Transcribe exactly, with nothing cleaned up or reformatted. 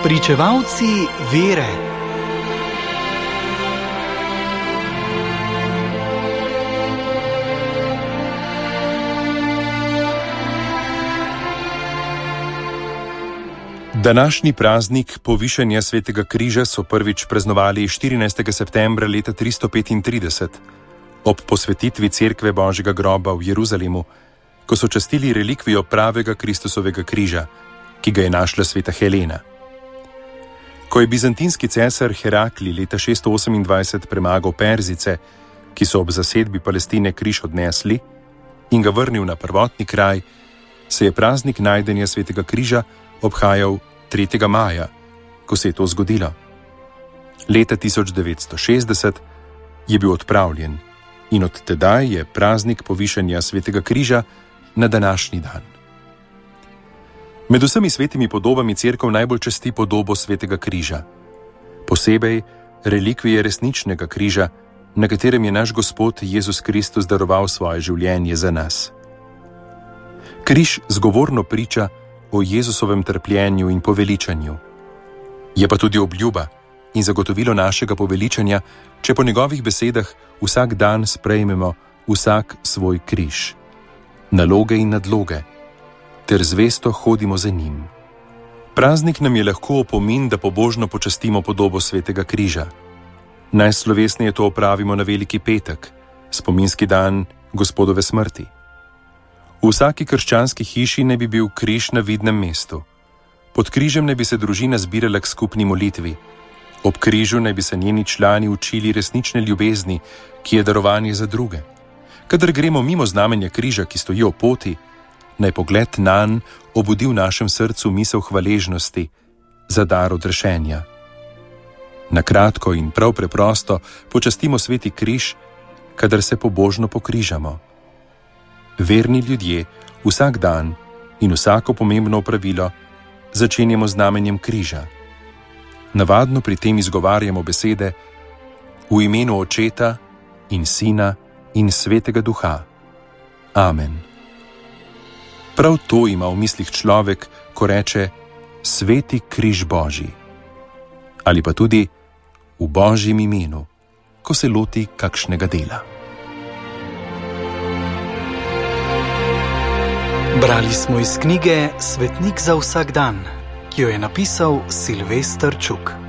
Pričevalci vere. Današnji praznik povišanja Svetega križa so prvič praznovali štirinajstega septembra leta tristo petintrideset ob posvetitvi Cerkve Božjega groba v Jeruzalemu, ko so častili relikvijo pravega Kristusovega križa, ki ga je našla sveta Helena. Ko je bizantinski cesar Herakli leta šeststo osemindvajset premagal Perzice, ki so ob zasedbi Palestine križ odnesli, in ga vrnil na prvotni kraj, se je praznik najdenja Svetega križa obhajal tretjega maja, ko se je to zgodilo. Leta tisoč devetsto šestdeset je bil odpravljen in od tedaj je praznik povišanja Svetega križa na današnji dan. Med vsemi svetimi podobami Cerkev najbolj časti podobo Svetega križa, posebej relikvije resničnega križa, na katerem je naš Gospod Jezus Kristus daroval svoje življenje za nas. Križ zgovorno priča o Jezusovem trpljenju in poveličanju. Je pa tudi obljuba in zagotovilo našega poveličanja, če po njegovih besedah vsak dan sprejmemo vsak svoj križ, naloge in nadloge, ter zvesto hodimo za njim. Praznik nam je lahko opomin, da pobožno počastimo podobo Svetega križa. Najslovesneje to opravimo na Veliki petek, spominski dan Gospodove smrti. V vsaki krščanski hiši naj bi bil križ na vidnem mestu. Pod križem naj bi se družina zbirala k skupni molitvi. Ob križu naj bi se njeni člani učili resnične ljubezni, ki je darovanje za druge. Kadar gremo mimo znamenja križa, ki stoji ob poti, naj pogled nanj obudi v našem srcu misel hvaležnosti za dar odrešenja. Na kratko in prav preprosto počastimo Sveti križ, kadar se pobožno pokrižamo. Verni ljudje vsak dan in vsako pomembno opravilo začenjamo z znamenjem križa. Navadno pri tem izgovarjamo besede v imenu Očeta in Sina in Svetega Duha. Amen. Prav to ima v mislih človek, ko reče Sveti križ Božji. Ali pa tudi v Božjem imenu, ko se loti kakšnega dela. Brali smo iz knjige Svetnik za vsak dan, ki jo je napisal Silvester Čuk.